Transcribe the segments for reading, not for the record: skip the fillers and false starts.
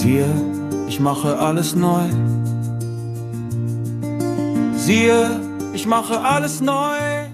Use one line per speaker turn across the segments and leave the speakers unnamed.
Siehe, ich mache alles neu. Siehe, ich mache alles neu.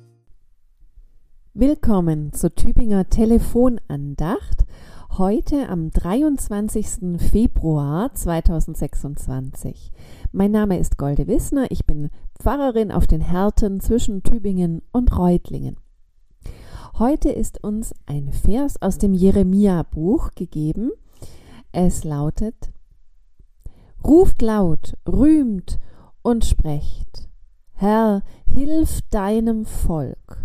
Willkommen zur Tübinger Telefonandacht, heute am 23. Februar 2026. Mein Name ist Golde Wissner, ich bin Pfarrerin auf den Härten zwischen Tübingen und Reutlingen. Heute ist uns ein Vers aus dem Jeremia-Buch gegeben. Es lautet: Ruft laut, rühmt und sprecht, Herr, hilf deinem Volk.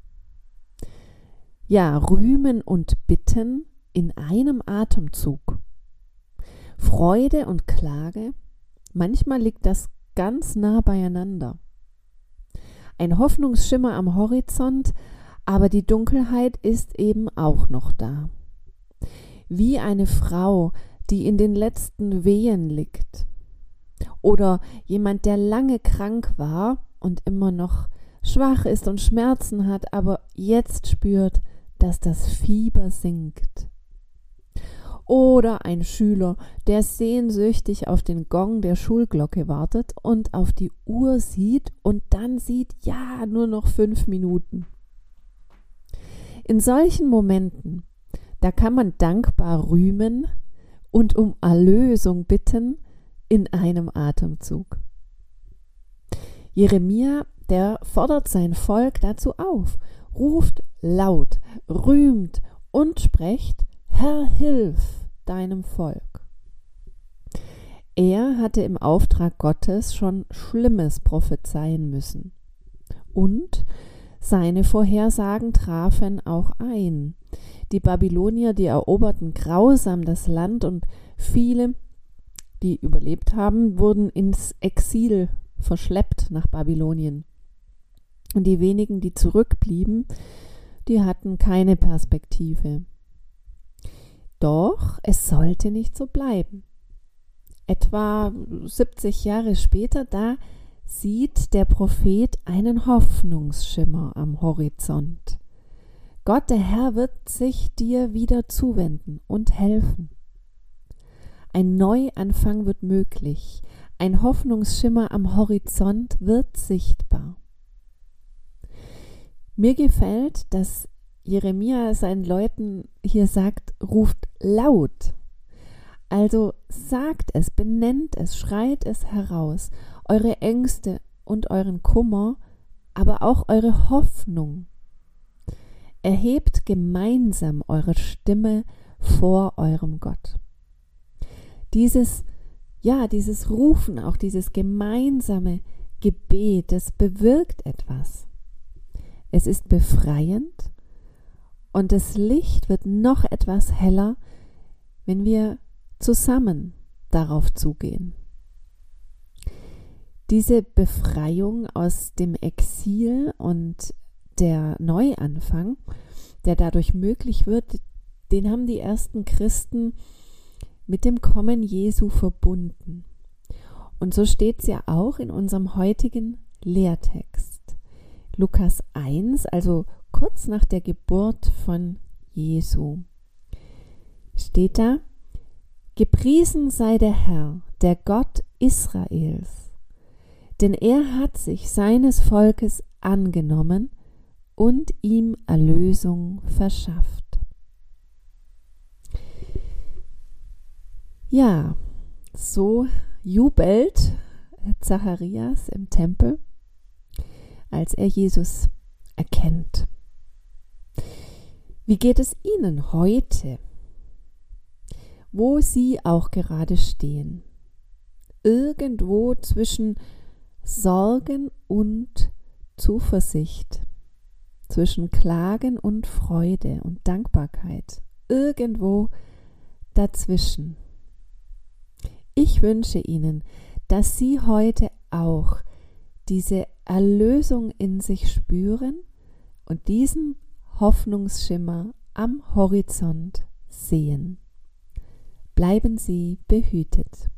Ja, rühmen und bitten in einem Atemzug. Freude und Klage, manchmal liegt das ganz nah beieinander. Ein Hoffnungsschimmer am Horizont, aber die Dunkelheit ist eben auch noch da. Wie eine Frau, die in den letzten Wehen liegt. Oder jemand, der lange krank war und immer noch schwach ist und Schmerzen hat, aber jetzt spürt, dass das Fieber sinkt. Oder ein Schüler, der sehnsüchtig auf den Gong der Schulglocke wartet und auf die Uhr sieht und dann sieht, ja, nur noch 5 Minuten. In solchen Momenten, da kann man dankbar rühmen und um Erlösung bitten in einem Atemzug. Jeremia, der fordert sein Volk dazu auf, ruft laut, rühmt und sprecht, Herr, hilf deinem Volk. Er hatte im Auftrag Gottes schon Schlimmes prophezeien müssen. Und seine Vorhersagen trafen auch ein. Die Babylonier, die eroberten grausam das Land und viele, die überlebt haben, wurden ins Exil verschleppt nach Babylonien. Und die wenigen, die zurückblieben, die hatten keine Perspektive. Doch es sollte nicht so bleiben. Etwa 70 Jahre später, da sieht der Prophet einen Hoffnungsschimmer am Horizont. Gott, der Herr, wird sich dir wieder zuwenden und helfen. Ein Neuanfang wird möglich. Ein Hoffnungsschimmer am Horizont wird sichtbar. Mir gefällt, dass Jeremia seinen Leuten hier sagt, ruft laut. Also sagt es, benennt es, schreit es heraus, eure Ängste und euren Kummer, aber auch eure Hoffnung. Erhebt gemeinsam eure Stimme vor eurem Gott. Dieses Rufen, auch dieses gemeinsame Gebet, das bewirkt etwas. Es ist befreiend und das Licht wird noch etwas heller, wenn wir zusammen darauf zugehen. Diese Befreiung aus dem Exil und der Neuanfang, der dadurch möglich wird, den haben die ersten Christen mit dem Kommen Jesu verbunden. Und so steht es ja auch in unserem heutigen Lehrtext. Lukas 1, also kurz nach der Geburt von Jesu, steht da: Gepriesen sei der Herr, der Gott Israels, denn er hat sich seines Volkes angenommen und ihm Erlösung verschafft. Ja, so jubelt Zacharias im Tempel, als er Jesus erkennt. Wie geht es Ihnen heute, wo Sie auch gerade stehen? Irgendwo zwischen Sorgen und Zuversicht, zwischen Klagen und Freude und Dankbarkeit, irgendwo dazwischen. Ich wünsche Ihnen, dass Sie heute auch diese Erlösung in sich spüren und diesen Hoffnungsschimmer am Horizont sehen. Bleiben Sie behütet.